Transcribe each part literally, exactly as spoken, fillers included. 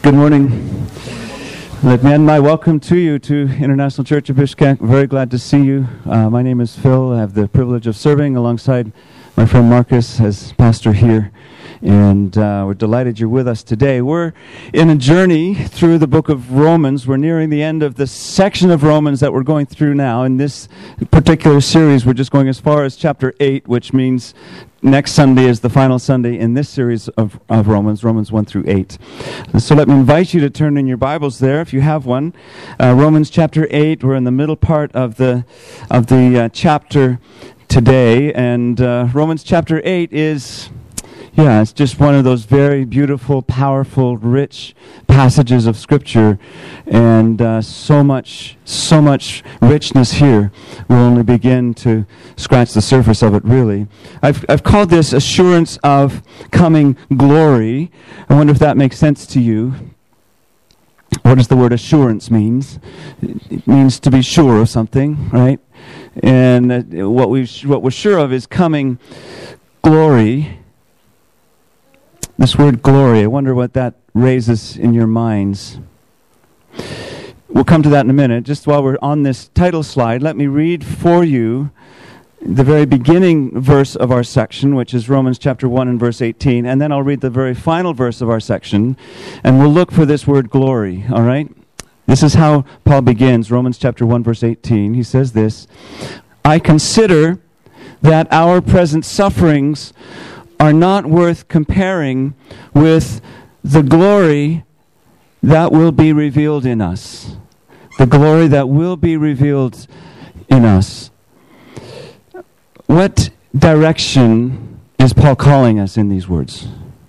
Good morning. Let me end my welcome to you to International Church of Bishkek. Very glad to see you. Uh, my name is Phil. I have the privilege of serving alongside my friend Marcus as pastor here. And uh, we're delighted you're with us today. We're in a journey through the book of Romans. We're nearing the end of the section of Romans that we're going through now. In this particular series, we're just going as far as chapter eight, which means next Sunday is the final Sunday in this series of, of Romans, Romans one through eight. So let me invite you to turn in your Bibles there, if you have one. Uh, Romans chapter eight, we're in the middle part of the, of the uh, chapter today. And uh, Romans chapter eight is... Yeah, it's just one of those very beautiful, powerful, rich passages of Scripture, and uh, so much, so much richness here. We'll only begin to scratch the surface of it, really. I've I've called this assurance of coming glory. I wonder if that makes sense to you. What does the word assurance means? It means to be sure of something, right? And uh, what we what we're sure of is coming glory. This word glory, I wonder what that raises in your minds. We'll come to that in a minute. Just while we're on this title slide, let me read for you the very beginning verse of our section, which is Romans chapter one and verse eighteen, and then I'll read the very final verse of our section, and we'll look for this word glory, all right? This is how Paul begins, Romans chapter one, verse eighteen. He says this, "I consider that our present sufferings are not worth comparing with the glory that will be revealed in us." The glory that will be revealed in us. What direction is Paul calling us in these words?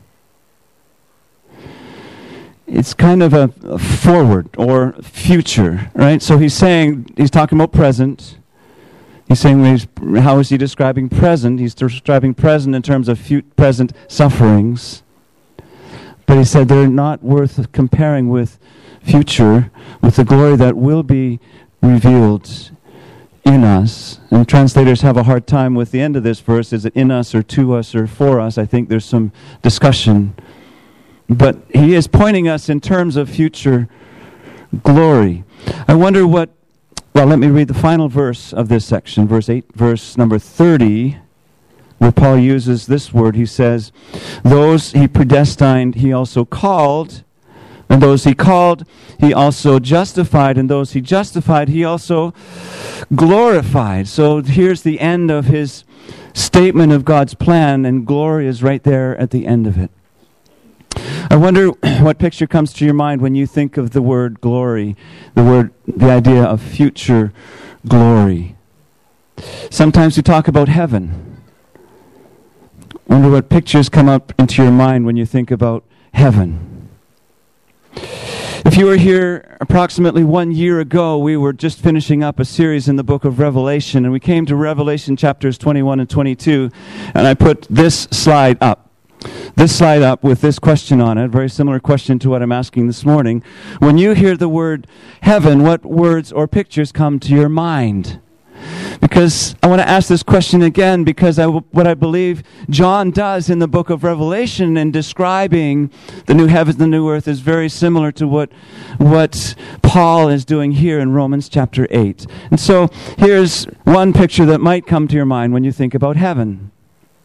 It's kind of a, a forward or future, right? So he's saying, he's talking about present. He's saying, he's, how is he describing present? He's describing present in terms of fu- present sufferings. But he said they're not worth comparing with future, with the glory that will be revealed in us. And translators have a hard time with the end of this verse. Is it in us or to us or for us? I think there's some discussion. But he is pointing us in terms of future glory. I wonder what Well, let me read the final verse of this section, verse eight, verse number thirty, where Paul uses this word. He says, "Those he predestined, he also called, and those he called, he also justified, and those he justified, he also glorified." So here's the end of his statement of God's plan, and glory is right there at the end of it. I wonder what picture comes to your mind when you think of the word glory, the word, the idea of future glory. Sometimes we talk about heaven. I wonder what pictures come up into your mind when you think about heaven. If you were here approximately one year ago, we were just finishing up a series in the book of Revelation, and we came to Revelation chapters twenty-one and twenty-two, and I put this slide up. This slide up with this question on it, very similar question to what I'm asking this morning. When you hear the word heaven, what words or pictures come to your mind? Because I want to ask this question again, because I, what I believe John does in the book of Revelation in describing the new heavens and the new earth is very similar to what, what Paul is doing here in Romans chapter eight. And so here's one picture that might come to your mind when you think about heaven.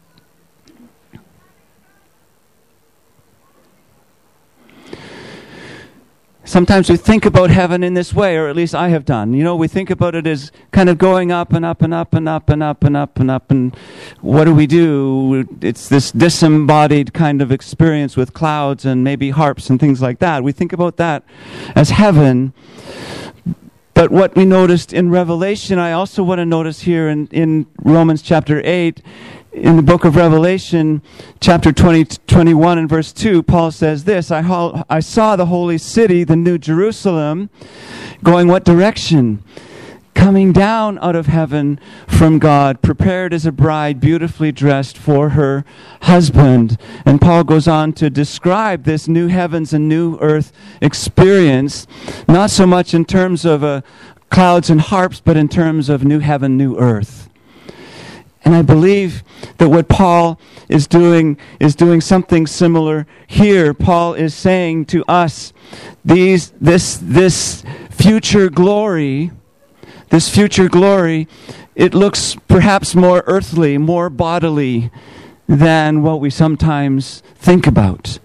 Sometimes we think about heaven in this way, or at least I have done. You know, we think about it as kind of going up and up and up and up and up and up and up. And what do we do? It's this disembodied kind of experience with clouds and maybe harps and things like that. We think about that as heaven. But what we noticed in Revelation, I also want to notice here in, in Romans chapter eight, in the book of Revelation, chapter twenty, twenty-one and verse two, Paul says this, I, ho- I saw the holy city, the new Jerusalem, going what direction? Coming down out of heaven from God, prepared as a bride, beautifully dressed for her husband. And Paul goes on to describe this new heavens and new earth experience, not so much in terms of uh, clouds and harps, but in terms of new heaven, new earth. And I believe that what Paul is doing is doing something similar here. Paul is saying to us, these, this, this future glory, this future glory, it looks perhaps more earthly, more bodily than what we sometimes think about.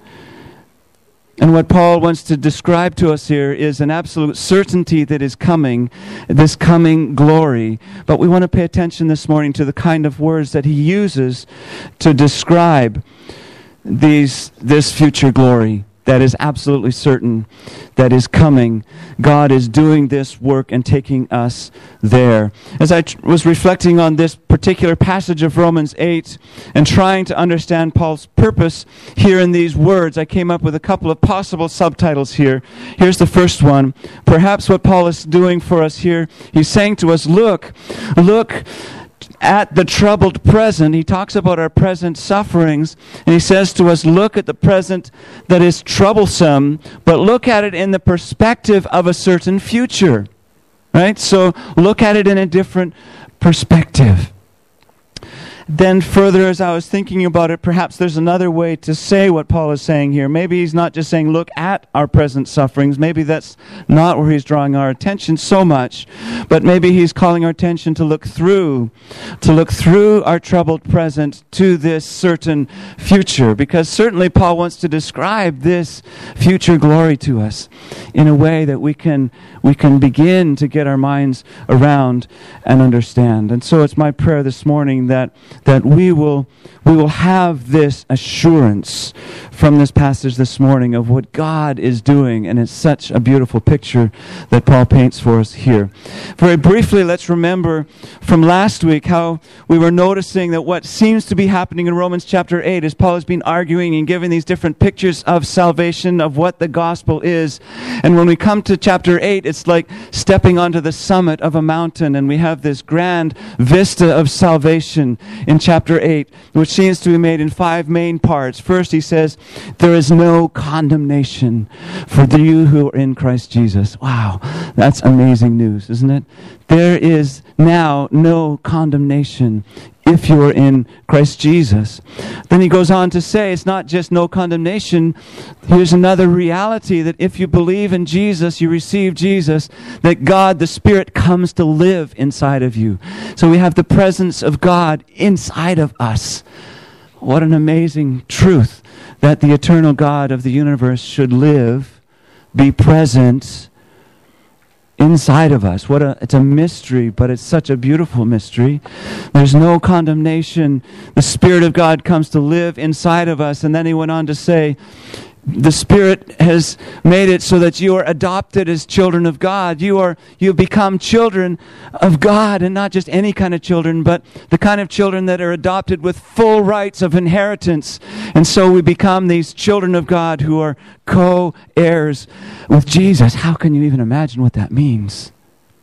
And what Paul wants to describe to us here is an absolute certainty that is coming, this coming glory. But we want to pay attention this morning to the kind of words that he uses to describe these this future glory that is absolutely certain, that is coming. God is doing this work and taking us there. As I tr- was reflecting on this particular passage of Romans eight and trying to understand Paul's purpose here in these words, I came up with a couple of possible subtitles here. Here's the first one. Perhaps what Paul is doing for us here, he's saying to us, look, look, at the troubled present. He talks about our present sufferings, and he says to us, look at the present that is troublesome, but look at it in the perspective of a certain future. Right? So look at it in a different perspective. Then further, as I was thinking about it, perhaps there's another way to say what Paul is saying here. Maybe he's not just saying, look at our present sufferings. Maybe that's not where he's drawing our attention so much. But maybe he's calling our attention to look through, to look through our troubled present to this certain future. Because certainly Paul wants to describe this future glory to us in a way that we can we can begin to get our minds around and understand. And so it's my prayer this morning that that we will we will have this assurance from this passage this morning of what God is doing, and it's such a beautiful picture that Paul paints for us here. Very briefly, let's remember from last week how we were noticing that what seems to be happening in Romans chapter eight is Paul has been arguing and giving these different pictures of salvation, of what the gospel is. And when we come to chapter eight, it's like stepping onto the summit of a mountain, and we have this grand vista of salvation in chapter eight, which seems to be made in five main parts. First, he says, there is no condemnation for you who are in Christ Jesus. Wow, that's amazing news, isn't it? There is now no condemnation if you are in Christ Jesus. Then he goes on to say, it's not just no condemnation. Here's another reality, that if you believe in Jesus, you receive Jesus, that God, the Spirit, comes to live inside of you. So we have the presence of God inside of us. What an amazing truth, that the eternal God of the universe should live, be present inside of us. What a it's a mystery, but it's such a beautiful mystery. There's no condemnation. The Spirit of God comes to live inside of us. And then he went on to say, the Spirit has made it so that you are adopted as children of God. You are you become children of God, and not just any kind of children, but the kind of children that are adopted with full rights of inheritance. And so we become these children of God who are co-heirs with Jesus. How can you even imagine what that means?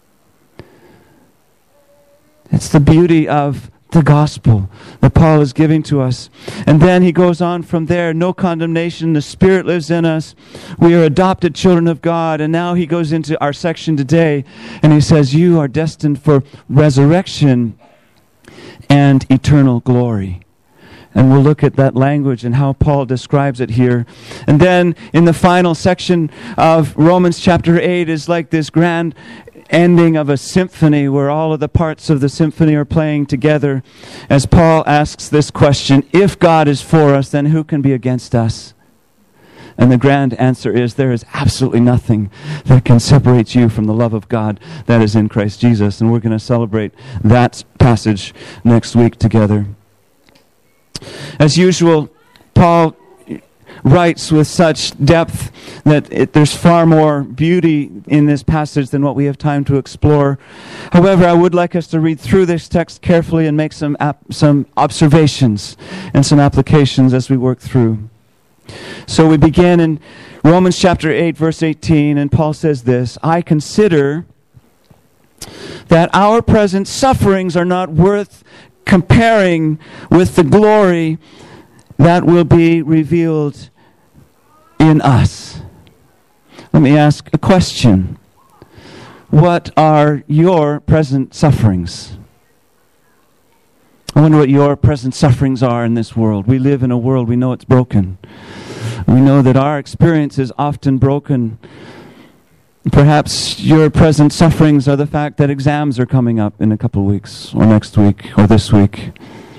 It's the beauty of the gospel that Paul is giving to us. And then he goes on from there, no condemnation, the Spirit lives in us, we are adopted children of God. And now he goes into our section today, and he says, you are destined for resurrection and eternal glory. And we'll look at that language and how Paul describes it here. And then in the final section of Romans chapter eight is like this grand ending of a symphony where all of the parts of the symphony are playing together as Paul asks this question, if God is for us, then who can be against us? And the grand answer is, there is absolutely nothing that can separate you from the love of God that is in Christ Jesus. And we're going to celebrate that passage next week together. As usual, Paul writes with such depth that it, there's far more beauty in this passage than what we have time to explore. However, I would like us to read through this text carefully and make some ap- some observations and some applications as we work through. So we begin in Romans chapter eight, verse eighteen, and Paul says this, I consider that our present sufferings are not worth comparing with the glory that will be revealed in us. Let me ask a question. What are your present sufferings? I wonder what your present sufferings are in this world. We live in a world, we know it's broken. We know that our experience is often broken. Perhaps your present sufferings are the fact that exams are coming up in a couple of weeks, or next week, or this week.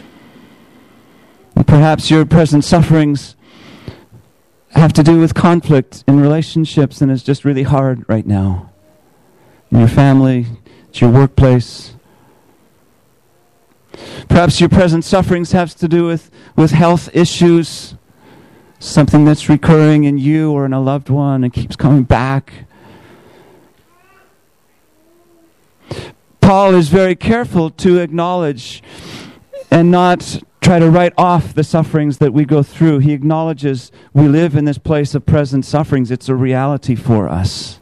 And perhaps your present sufferings have to do with conflict in relationships, and it's just really hard right now. In your family, at your workplace. Perhaps your present sufferings have to do with, with health issues, something that's recurring in you or in a loved one and keeps coming back. Paul is very careful to acknowledge and not try to write off the sufferings that we go through. He acknowledges we live in this place of present sufferings. It's a reality for us.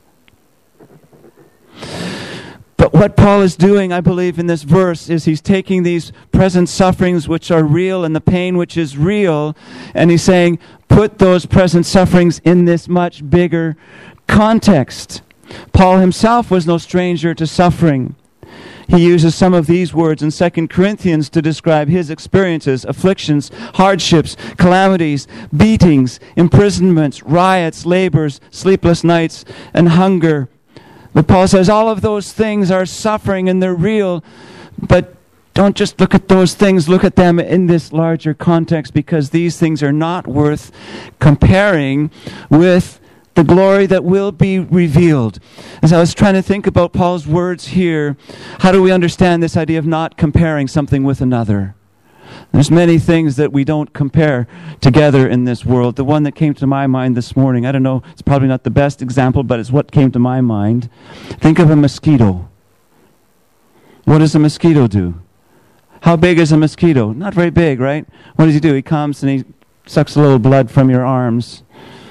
But what Paul is doing, I believe, in this verse is he's taking these present sufferings which are real and the pain which is real, and he's saying, put those present sufferings in this much bigger context. Paul himself was no stranger to suffering. He uses some of these words in Second Corinthians to describe his experiences, afflictions, hardships, calamities, beatings, imprisonments, riots, labors, sleepless nights, and hunger. But Paul says all of those things are suffering and they're real, but don't just look at those things, look at them in this larger context, because these things are not worth comparing with the glory that will be revealed. As I was trying to think about Paul's words here, how do we understand this idea of not comparing something with another? There's many things that we don't compare together in this world. The one that came to my mind this morning, I don't know, it's probably not the best example, but it's what came to my mind. Think of a mosquito. What does a mosquito do? How big is a mosquito? Not very big, right? What does he do? He comes and he sucks a little blood from your arms.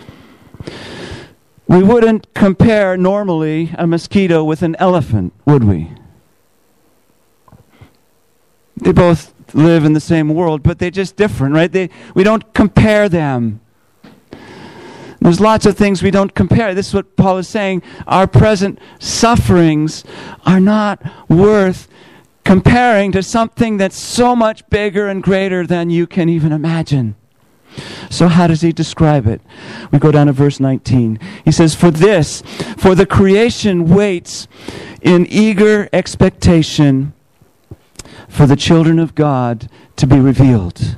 We wouldn't compare normally a mosquito with an elephant, would we? They both live in the same world, but they're just different, right? They, we don't compare them. There's lots of things we don't compare. This is what Paul is saying. Our present sufferings are not worth comparing to something that's so much bigger and greater than you can even imagine. So how does he describe it? We go down to verse nineteen. He says, For this, for the creation waits in eager expectation for the children of God to be revealed.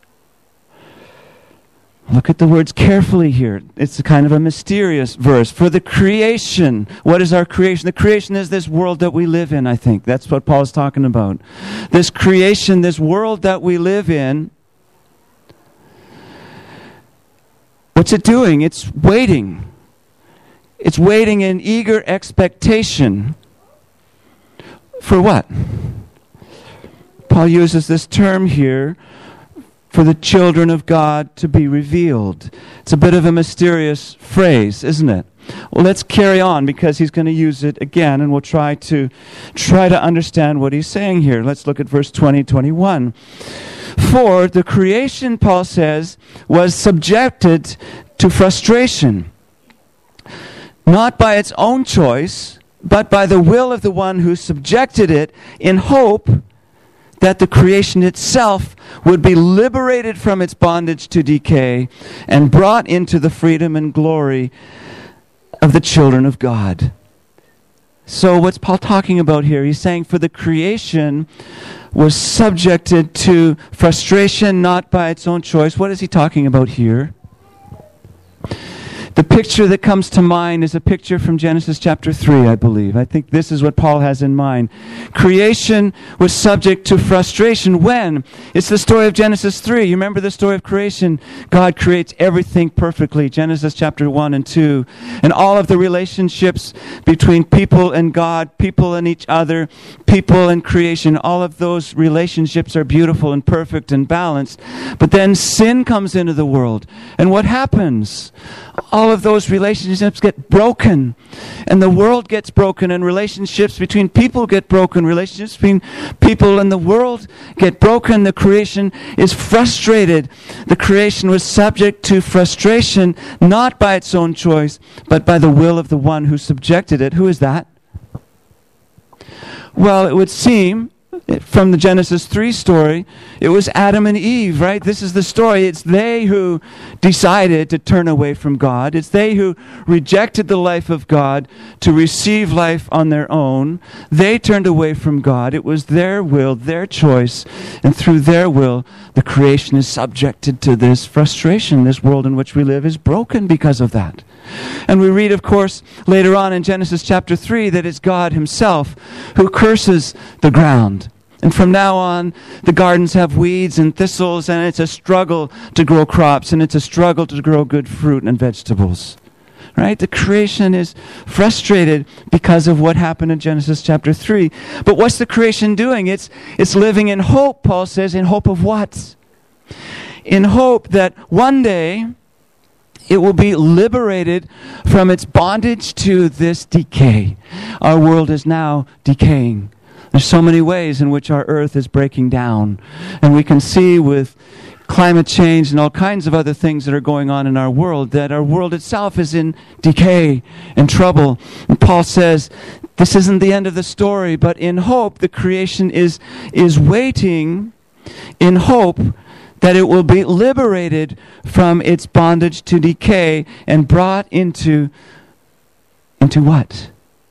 Look at the words carefully here. It's a kind of a mysterious verse. For the creation. What is our creation? The creation is this world that we live in, I think. That's what Paul is talking about. This creation, this world that we live in, what's it doing? It's waiting. It's waiting in eager expectation. For what? Paul uses this term here, for the children of God to be revealed. It's a bit of a mysterious phrase, isn't it? Well, let's carry on, because he's going to use it again, and we'll try to try to understand what he's saying here. Let's look at verse twenty, twenty-one. For the creation, Paul says, was subjected to frustration, not by its own choice, but by the will of the one who subjected it, in hope that the creation itself would be liberated from its bondage to decay and brought into the freedom and glory of the children of God. So what's Paul talking about here? He's saying for the creation was subjected to frustration, not by its own choice. What is he talking about here? The picture that comes to mind is a picture from Genesis chapter three, I believe. I think this is what Paul has in mind. Creation was subject to frustration. When? It's the story of Genesis three. You remember the story of creation? God creates everything perfectly. Genesis chapter one and two. And all of the relationships between people and God, people and each other, people and creation, all of those relationships are beautiful and perfect and balanced. But then sin comes into the world. And what happens? All of those relationships get broken, and the world gets broken, and relationships between people get broken, relationships between people and the world get broken. The creation is frustrated. The creation was subject to frustration, not by its own choice, but by the will of the one who subjected it. Who is that? Well, it would seem From the Genesis three story, it was Adam and Eve, right? This is the story. It's they who decided to turn away from God. It's they who rejected the life of God to receive life on their own. They turned away from God. It was their will, their choice, and through their will, the creation is subjected to this frustration. This world in which we live is broken because of that. And we read, of course, later on in Genesis chapter three, that it's God himself who curses the ground. And from now on, the gardens have weeds and thistles, and it's a struggle to grow crops, and it's a struggle to grow good fruit and vegetables. Right? The creation is frustrated because of what happened in Genesis chapter three. But what's the creation doing? It's, it's living in hope, Paul says. In hope of what? In hope that one day it will be liberated from its bondage to this decay. Our world is now decaying. There's so many ways in which our earth is breaking down. And we can see with climate change and all kinds of other things that are going on in our world that our world itself is in decay and trouble. And Paul says, this isn't the end of the story, but in hope, the creation is, is waiting in hope that it will be liberated from its bondage to decay and brought into, into what?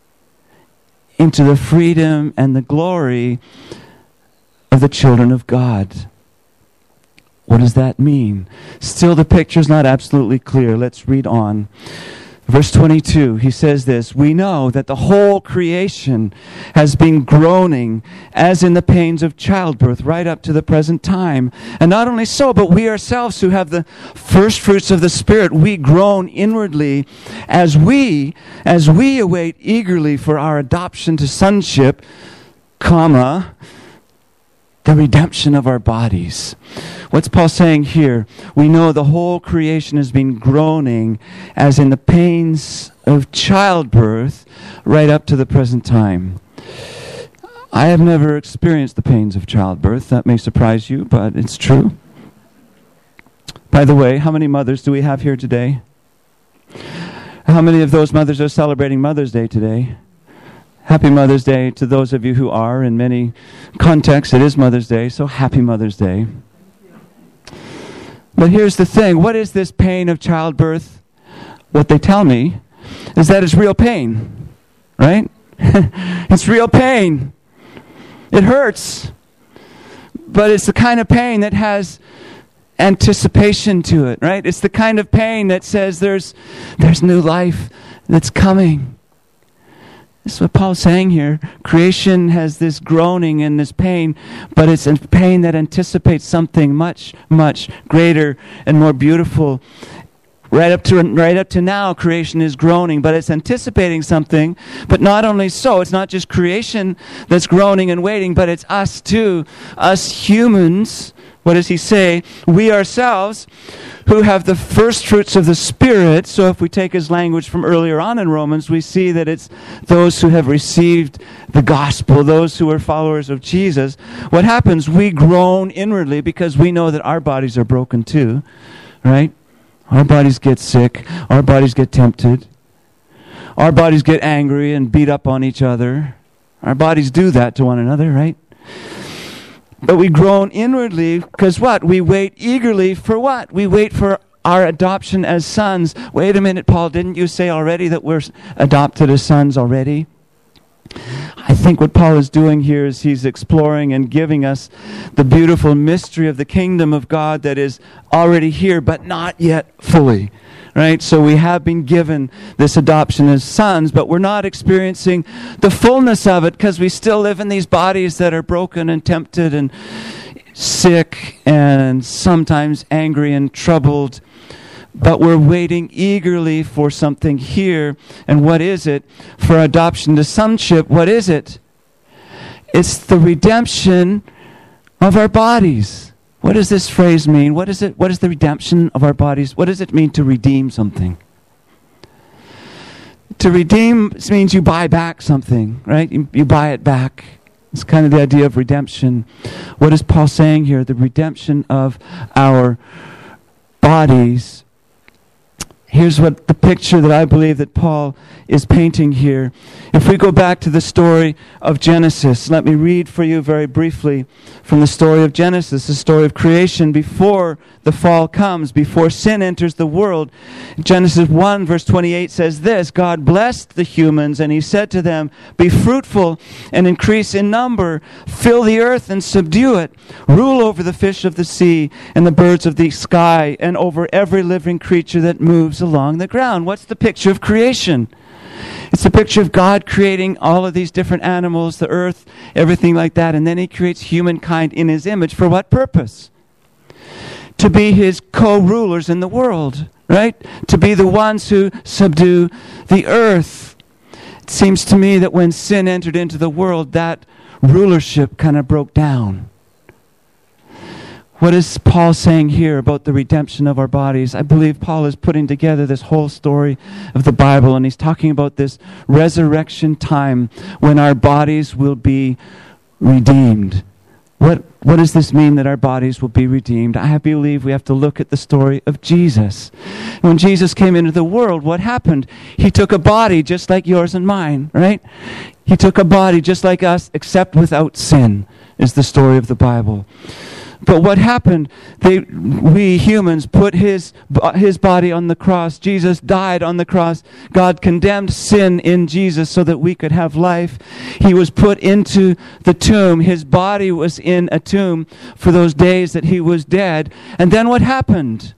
Into the freedom and the glory of the children of God. What does that mean? Still, the picture's not absolutely clear. Let's read on. Verse twenty-two, he says this, we know that the whole creation has been groaning as in the pains of childbirth right up to the present time. And not only so, but we ourselves who have the first fruits of the Spirit, we groan inwardly as we, as we await eagerly for our adoption to sonship, comma, the redemption of our bodies. What's Paul saying here? We know the whole creation has been groaning as in the pains of childbirth right up to the present time. I have never experienced the pains of childbirth. That may surprise you, but it's true. By the way, how many mothers do we have here today? How many of those mothers are celebrating Mother's Day today? Happy Mother's Day to those of you who are. In many contexts, it is Mother's Day, so happy Mother's Day. But here's the thing. What is this pain of childbirth? What they tell me is that it's real pain, right? It's real pain. It hurts. But it's the kind of pain that has anticipation to it, right? It's the kind of pain that says there's, there's new life that's coming. This is what Paul's saying here. Creation has this groaning and this pain, but it's a pain that anticipates something much, much greater and more beautiful. Right up to right up to now, creation is groaning, but it's anticipating something. But not only so, it's not just creation that's groaning and waiting, but it's us too, us humans. What does he say? We ourselves, who have the first fruits of the Spirit. So if we take his language from earlier on in Romans, we see that it's those who have received the gospel, those who are followers of Jesus. What happens? We groan inwardly because we know that our bodies are broken too, right? Our bodies get sick. Our bodies get tempted. Our bodies get angry and beat up on each other. Our bodies do that to one another, right? But we groan inwardly because what? We wait eagerly for what? We wait for our adoption as sons. Wait a minute, Paul, didn't you say already that we're adopted as sons already? I think what Paul is doing here is he's exploring and giving us the beautiful mystery of the kingdom of God that is already here, but not yet fully. Right? So we have been given this adoption as sons, but we're not experiencing the fullness of it because we still live in these bodies that are broken and tempted and sick and sometimes angry and troubled. But we're waiting eagerly for something here. And what is it? For adoption to sonship, what is it? It's the redemption of our bodies. What does this phrase mean? What is it? What is the redemption of our bodies? What does it mean to redeem something? To redeem means you buy back something, right? You, you buy it back. It's kind of the idea of redemption. What is Paul saying here? The redemption of our bodies here's what the picture that I believe that Paul is painting here. If we go back to the story of Genesis, let me read for you very briefly from the story of Genesis, the story of creation before the fall comes, before sin enters the world. Genesis one verse twenty-eight says this, God blessed the humans and he said to them, be fruitful and increase in number, fill the earth and subdue it, rule over the fish of the sea and the birds of the sky and over every living creature that moves along the ground. What's the picture of creation? It's the picture of God creating all of these different animals, the earth, everything like that, and then he creates humankind in his image. For what purpose? To be his co-rulers in the world, right? To be the ones who subdue the earth. It seems to me that when sin entered into the world, that rulership kind of broke down. What is Paul saying here about the redemption of our bodies? I believe Paul is putting together this whole story of the Bible, and he's talking about this resurrection time when our bodies will be redeemed. What, what does this mean that our bodies will be redeemed? I believe we have to look at the story of Jesus. When Jesus came into the world, what happened? He took a body just like yours and mine, right? He took a body just like us, except without sin, is the story of the Bible. But what happened? They, we humans put his, his body on the cross. Jesus died on the cross. God condemned sin in Jesus so that we could have life. He was put into the tomb. His body was in a tomb for those days that he was dead. And then what happened?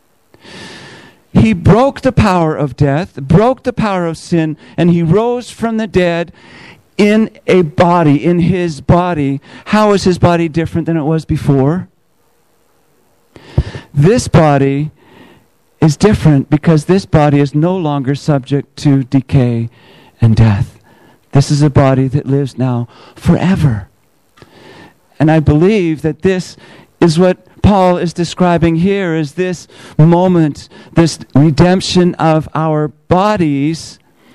He broke the power of death, broke the power of sin, and he rose from the dead in a body, in his body. How is his body different than it was before? This body is different because this body is no longer subject to decay and death. This is a body that lives now forever. And I believe that this is what Paul is describing here, is this moment, this redemption of our bodies,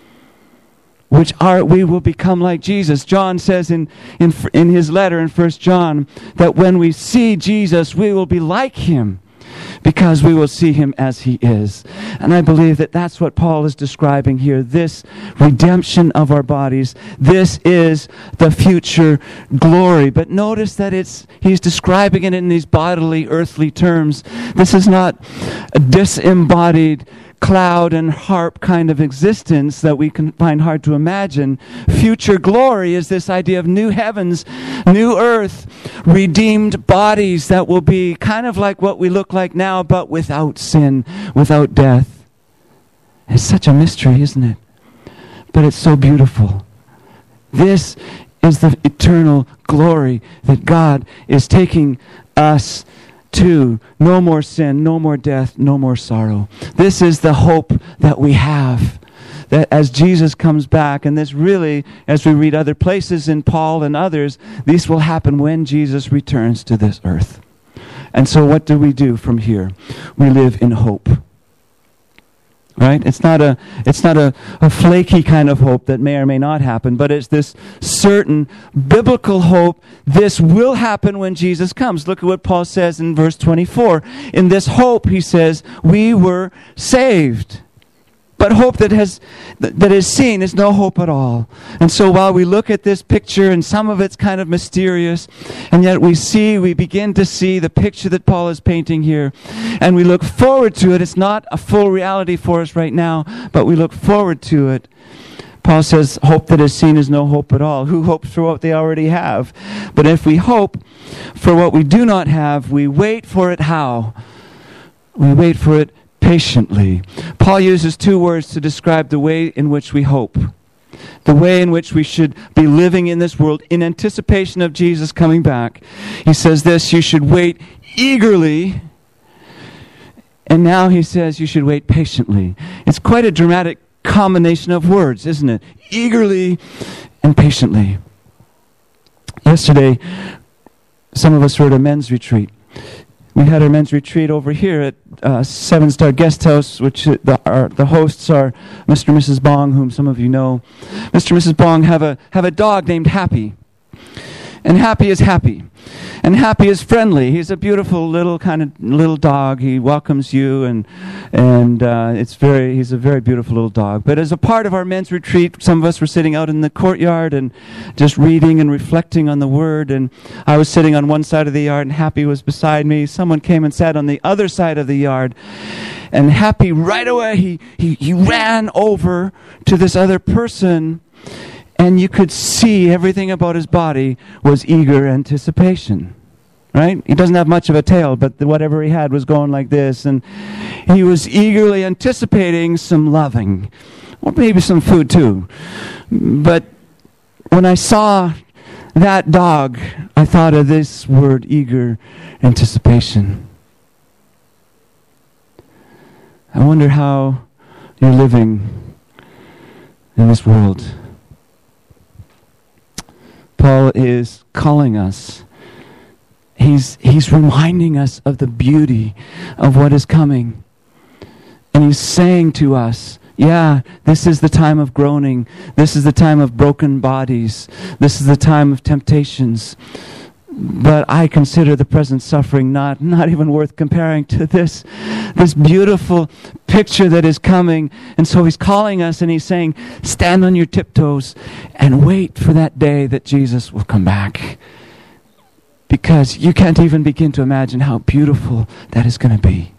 which are, we will become like Jesus. John says in, in, in his letter in First John that when we see Jesus, we will be like him because we will see him as he is. And I believe that that's what Paul is describing here, this redemption of our bodies. This is the future glory. But notice that it's he's describing it in these bodily, earthly terms. This is not a disembodied cloud and harp kind of existence that we can find hard to imagine. Future glory is this idea of new heavens, new earth, redeemed bodies that will be kind of like what we look like now, but without sin, without death. It's such a mystery, isn't it? But it's so beautiful. This is the eternal glory that God is taking us to. No more sin, no more death, no more sorrow. This is the hope that we have. That as Jesus comes back, and this really, as we read other places in Paul and others, this will happen when Jesus returns to this earth. And so what do we do from here? We live in hope. Right? It's not a it's not a, a flaky kind of hope that may or may not happen, but it's this certain biblical hope. This will happen when Jesus comes. Look at what Paul says in verse twenty-four. In this hope, he says, we were saved. But hope that has that is seen is no hope at all. And so while we look at this picture, and some of it's kind of mysterious, and yet we see, we begin to see the picture that Paul is painting here, and we look forward to it. It's not a full reality for us right now, but we look forward to it. Paul says, hope that is seen is no hope at all. Who hopes for what they already have? But if we hope for what we do not have, we wait for it how? We wait for it patiently. Paul uses two words to describe the way in which we hope. The way in which we should be living in this world in anticipation of Jesus coming back. He says this, you should wait eagerly. And now he says you should wait patiently. It's quite a dramatic combination of words, isn't it? Eagerly and patiently. Yesterday, some of us were at a men's retreat. We had our men's retreat over here at uh, Seven Star Guest House, which the, our, the hosts are Mister and Missus Bong, whom some of you know. Mister and Missus Bong have a have a dog named Happy. And Happy is happy. And Happy is friendly. He's a beautiful little kind of little dog. He welcomes you, and and uh, it's very. He's a very beautiful little dog. But as a part of our men's retreat, some of us were sitting out in the courtyard and just reading and reflecting on the Word. And I was sitting on one side of the yard, and Happy was beside me. Someone came and sat on the other side of the yard, and Happy right away he he, he ran over to this other person. And you could see everything about his body was eager anticipation, right? He doesn't have much of a tail, but the, whatever he had was going like this. And he was eagerly anticipating some loving, or maybe some food too. But when I saw that dog, I thought of this word, eager anticipation. I wonder how you're living in this world. Paul is calling us. He's, he's reminding us of the beauty of what is coming. And he's saying to us, yeah, this is the time of groaning. This is the time of broken bodies. This is the time of temptations. But I consider the present suffering not, not even worth comparing to this, this beautiful picture that is coming. And so he's calling us and he's saying, stand on your tiptoes and wait for that day that Jesus will come back. Because you can't even begin to imagine how beautiful that is going to be.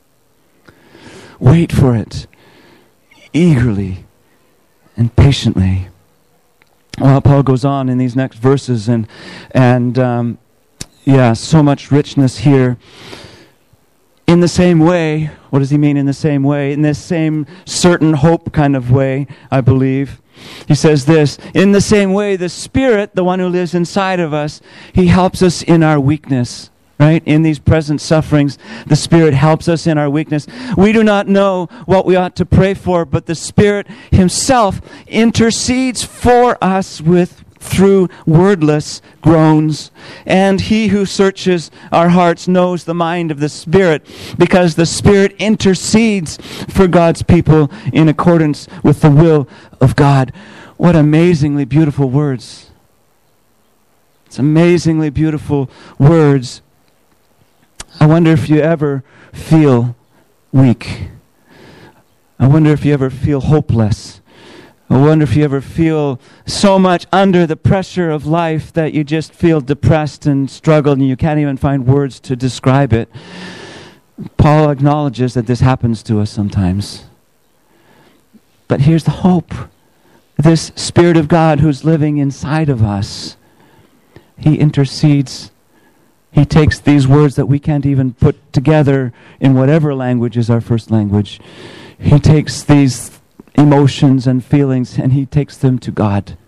Wait for it eagerly and patiently. Well, Paul goes on in these next verses, and and um, yeah, so much richness here. In the same way, what does he mean in the same way? In this same certain hope kind of way, I believe. He says this, in the same way, the Spirit, the one who lives inside of us, he helps us in our weakness. Right? In these present sufferings, the Spirit helps us in our weakness. We do not know what we ought to pray for, but the Spirit himself intercedes for us with through wordless groans. And he who searches our hearts knows the mind of the Spirit, because the Spirit intercedes for God's people in accordance with the will of God. What amazingly beautiful words. It's amazingly beautiful words. I wonder if you ever feel weak. I wonder if you ever feel hopeless. I wonder if you ever feel so much under the pressure of life that you just feel depressed and struggled and you can't even find words to describe it. Paul acknowledges that this happens to us sometimes. But here's the hope. This Spirit of God who's living inside of us, he intercedes. He takes these words that we can't even put together in whatever language is our first language. He takes these emotions and feelings and he takes them to God.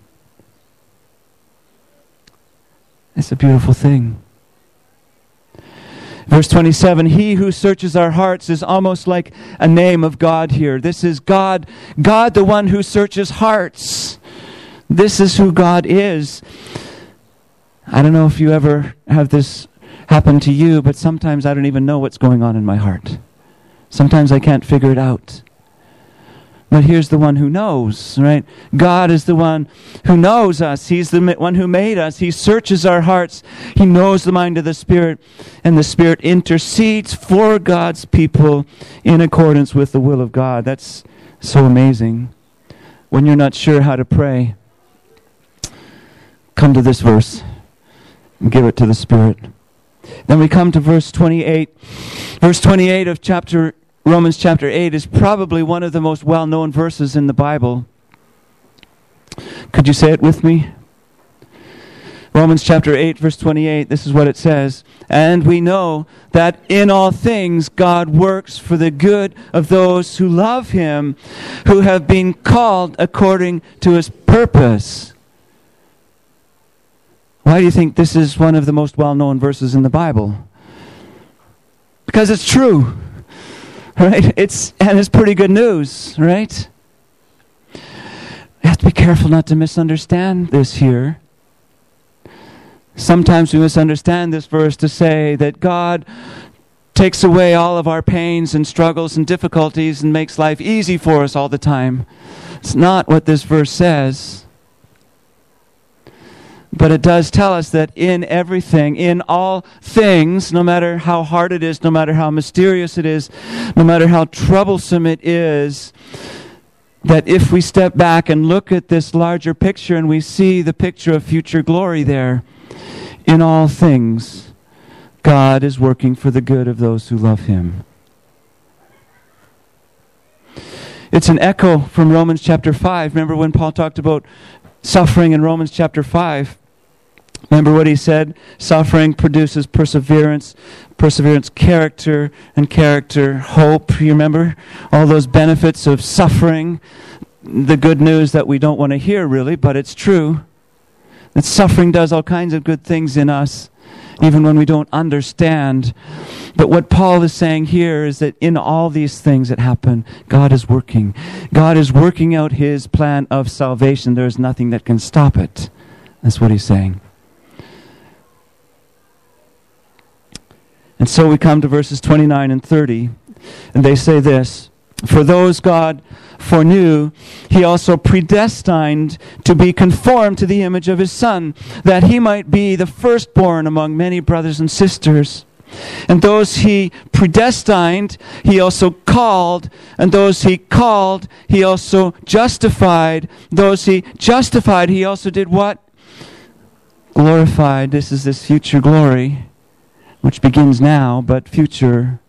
It's a beautiful thing. Verse twenty-seven, he who searches our hearts is almost like a name of God here. This is God, God the one who searches hearts. This is who God is. I don't know if you ever have this happen to you, but sometimes I don't even know what's going on in my heart. Sometimes I can't figure it out. But here's the one who knows, right? God is the one who knows us. He's the one who made us. He searches our hearts. He knows the mind of the Spirit, and the Spirit intercedes for God's people in accordance with the will of God. That's so amazing. When you're not sure how to pray, come to this verse and give it to the Spirit. Then we come to verse twenty-eight. Verse twenty-eight of chapter Romans chapter eight is probably one of the most well-known verses in the Bible. Could you say it with me? Romans chapter eight, verse twenty-eight, this is what it says. And we know that in all things God works for the good of those who love Him, who have been called according to His purpose. Why do you think this is one of the most well-known verses in the Bible? Because it's true, right? It's and it's pretty good news, right? You have to be careful not to misunderstand this here. Sometimes we misunderstand this verse to say that God takes away all of our pains and struggles and difficulties and makes life easy for us all the time. It's not what this verse says. But it does tell us that in everything, in all things, no matter how hard it is, no matter how mysterious it is, no matter how troublesome it is, that if we step back and look at this larger picture and we see the picture of future glory there, in all things, God is working for the good of those who love Him. It's an echo from Romans chapter five. Remember when Paul talked about suffering in Romans chapter five? Remember what he said? Suffering produces perseverance, perseverance, character, and character, hope. You remember all those benefits of suffering? The good news that we don't want to hear, really, but it's true. That suffering does all kinds of good things in us, even when we don't understand. But what Paul is saying here is that in all these things that happen, God is working. God is working out His plan of salvation. There is nothing that can stop it. That's what he's saying. And so we come to verses twenty-nine and thirty, and they say this: For those God foreknew, He also predestined to be conformed to the image of His Son, that He might be the firstborn among many brothers and sisters. And those He predestined, He also called. And those He called, He also justified. Those He justified, He also did what? Glorified. This is this future glory, which begins now, but future.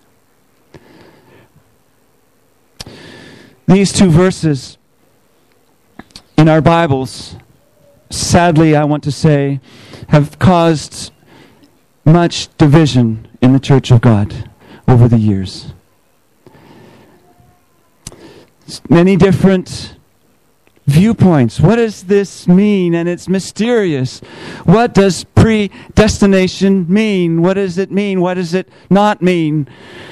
These two verses in our Bibles, sadly, I want to say, have caused much division in the Church of God over the years. Many different viewpoints. What does this mean? And it's mysterious. What does predestination mean? What does it mean? What does it not mean?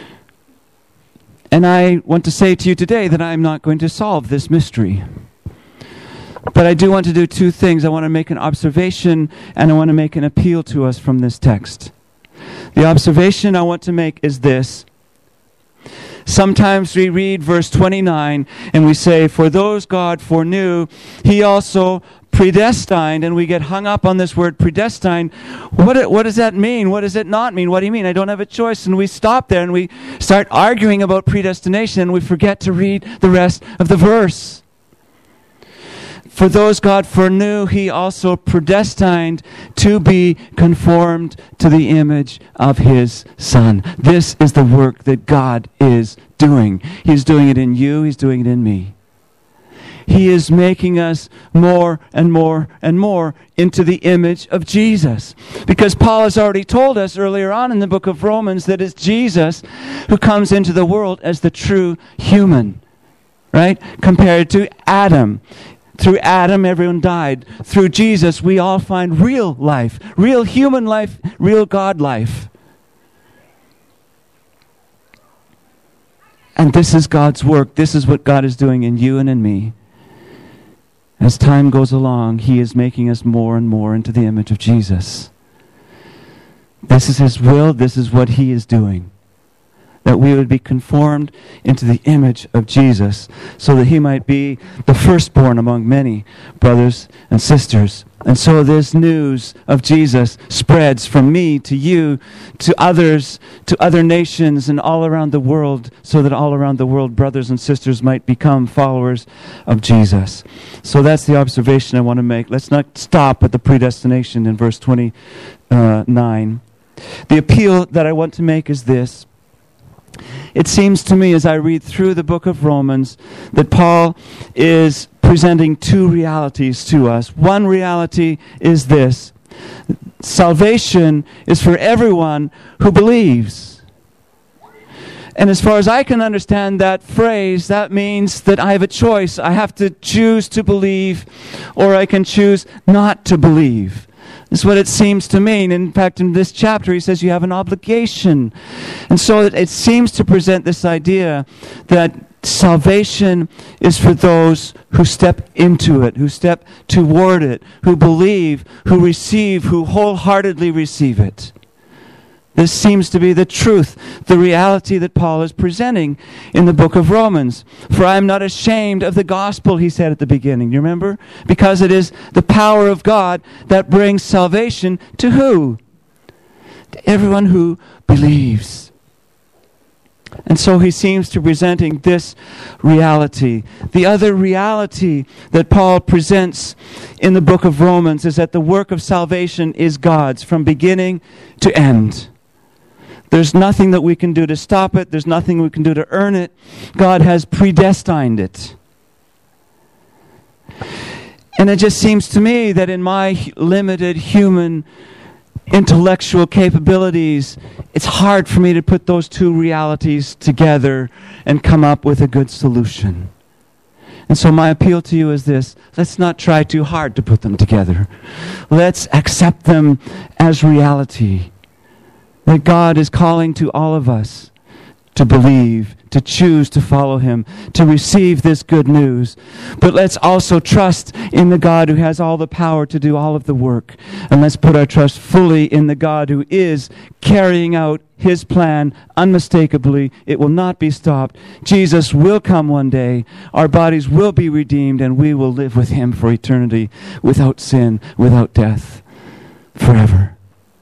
And I want to say to you today that I'm not going to solve this mystery. But I do want to do two things. I want to make an observation and I want to make an appeal to us from this text. The observation I want to make is this. Sometimes we read verse twenty-nine and we say, For those God foreknew, He also predestined, and we get hung up on this word predestined. What, what does that mean? What does it not mean? What do you mean? I don't have a choice. And we stop there and we start arguing about predestination and we forget to read the rest of the verse. For those God foreknew, He also predestined to be conformed to the image of His Son. This is the work that God is doing. He's doing it in you. He's doing it in me. He is making us more and more and more into the image of Jesus. Because Paul has already told us earlier on in the book of Romans that it's Jesus who comes into the world as the true human, right? Compared to Adam. Through Adam, everyone died. Through Jesus, we all find real life, real human life, real God life. And this is God's work. This is what God is doing in you and in me. As time goes along, He is making us more and more into the image of Jesus. This is His will. This is what He is doing. That we would be conformed into the image of Jesus, so that He might be the firstborn among many brothers and sisters. And so this news of Jesus spreads from me to you, to others, to other nations, and all around the world, so that all around the world brothers and sisters might become followers of Jesus. So that's the observation I want to make. Let's not stop at the predestination in verse twenty-nine. The appeal that I want to make is this. It seems to me as I read through the book of Romans that Paul is presenting two realities to us. One reality is this: salvation is for everyone who believes. And as far as I can understand that phrase, that means that I have a choice. I have to choose to believe, or I can choose not to believe. That's what it seems to mean. In fact, in this chapter, he says you have an obligation. And so it, it seems to present this idea that salvation is for those who step into it, who step toward it, who believe, who receive, who wholeheartedly receive it. This seems to be the truth, the reality that Paul is presenting in the book of Romans. For I am not ashamed of the gospel, he said at the beginning. You remember? Because it is the power of God that brings salvation to who? To everyone who believes. And so he seems to be presenting this reality. The other reality that Paul presents in the book of Romans is that the work of salvation is God's from beginning to end. There's nothing that we can do to stop it. There's nothing we can do to earn it. God has predestined it. And it just seems to me that in my limited human intellectual capabilities, it's hard for me to put those two realities together and come up with a good solution. And so my appeal to you is this: let's not try too hard to put them together. Let's accept them as reality. That God is calling to all of us to believe, to choose to follow Him, to receive this good news. But let's also trust in the God who has all the power to do all of the work. And let's put our trust fully in the God who is carrying out His plan unmistakably. It will not be stopped. Jesus will come one day. Our bodies will be redeemed, and we will live with Him for eternity, without sin, without death, forever.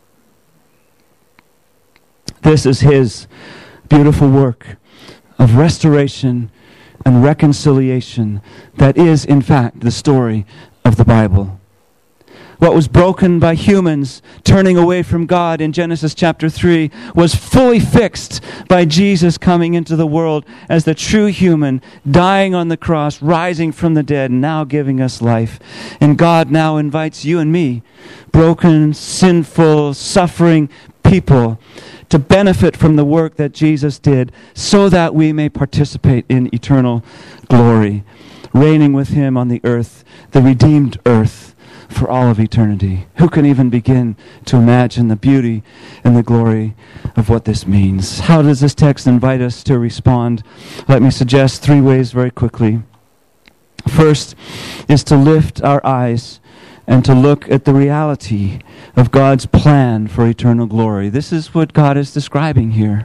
This is His beautiful work of restoration and reconciliation that is, in fact, the story of the Bible. What was broken by humans turning away from God in Genesis chapter three was fully fixed by Jesus coming into the world as the true human, dying on the cross, rising from the dead, and now giving us life. And God now invites you and me, broken, sinful, suffering people, to benefit from the work that Jesus did so that we may participate in eternal glory, reigning with Him on the earth, the redeemed earth, for all of eternity. Who can even begin to imagine the beauty and the glory of what this means? How does this text invite us to respond? Let me suggest three ways very quickly. First is to lift our eyes and to look at the reality of God's plan for eternal glory. This is what God is describing here.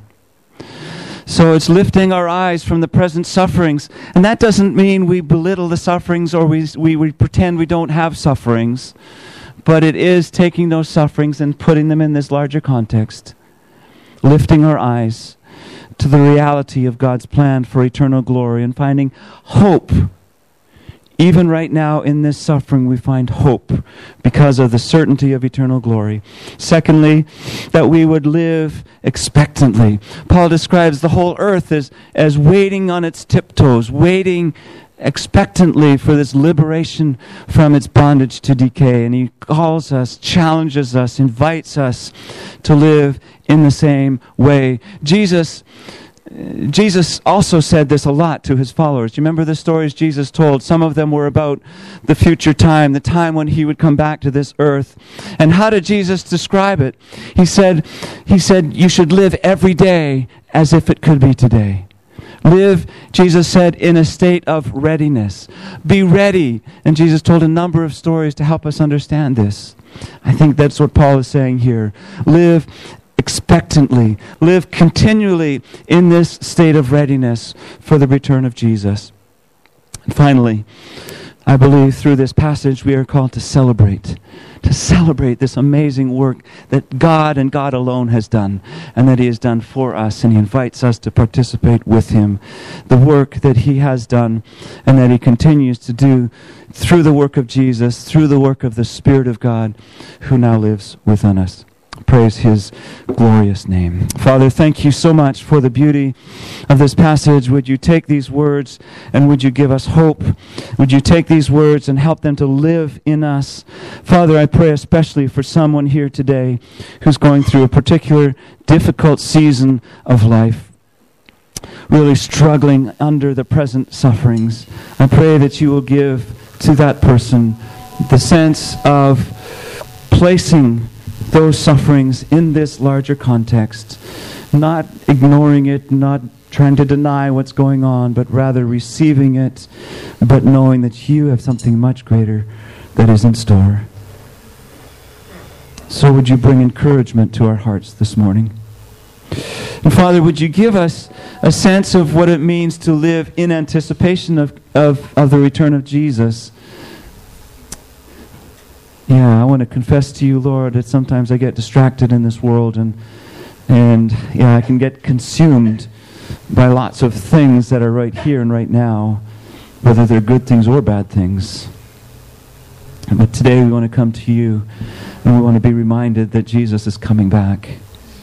So it's lifting our eyes from the present sufferings. And that doesn't mean we belittle the sufferings or we, we, we pretend we don't have sufferings. But it is taking those sufferings and putting them in this larger context. Lifting our eyes to the reality of God's plan for eternal glory and finding hope. Even right now in this suffering, we find hope because of the certainty of eternal glory. Secondly, that we would live expectantly. Paul describes the whole earth as, as waiting on its tiptoes, waiting expectantly for this liberation from its bondage to decay. And he calls us, challenges us, invites us to live in the same way. Jesus Jesus also said this a lot to His followers. Do you remember the stories Jesus told? Some of them were about the future time, the time when He would come back to this earth. And how did Jesus describe it? He said, He said, you should live every day as if it could be today. Live, Jesus said, in a state of readiness. Be ready. And Jesus told a number of stories to help us understand this. I think that's what Paul is saying here. Live expectantly. Live continually in this state of readiness for the return of Jesus. And finally, I believe through this passage we are called to celebrate. To celebrate this amazing work that God and God alone has done, and that He has done for us, and He invites us to participate with Him. The work that He has done and that He continues to do through the work of Jesus, through the work of the Spirit of God who now lives within us. Praise His glorious name. Father, thank You so much for the beauty of this passage. Would You take these words and would You give us hope? Would You take these words and help them to live in us? Father, I pray especially for someone here today who's going through a particular difficult season of life, really struggling under the present sufferings. I pray that You will give to that person the sense of placing those sufferings in this larger context, not ignoring it, not trying to deny what's going on, but rather receiving it, but knowing that You have something much greater that is in store. So would you bring encouragement to our hearts this morning? And Father, would you give us a sense of what it means to live in anticipation of, of, of the return of Jesus? Yeah, I want to confess to you, Lord, that sometimes I get distracted in this world, and and yeah, I can get consumed by lots of things that are right here and right now, whether they're good things or bad things. But today we want to come to you, and we want to be reminded that Jesus is coming back.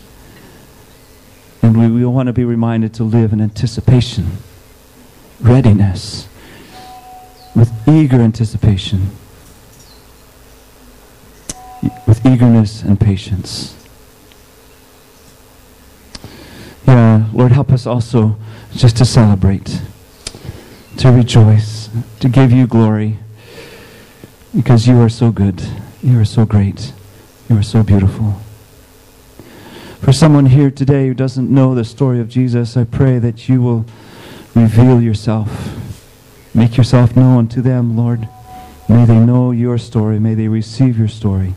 And we, we want to be reminded to live in anticipation, readiness, with eager anticipation, with eagerness and patience. Yeah, Lord, help us also just to celebrate, to rejoice, to give you glory, because you are so good, you are so great, you are so beautiful. For someone here today who doesn't know the story of Jesus, I pray that you will reveal yourself, make yourself known to them, Lord. May they know your story, may they receive your story,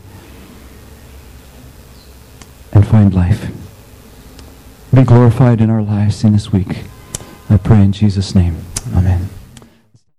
and find life. Be glorified in our lives in this week. I pray in Jesus' name. Amen.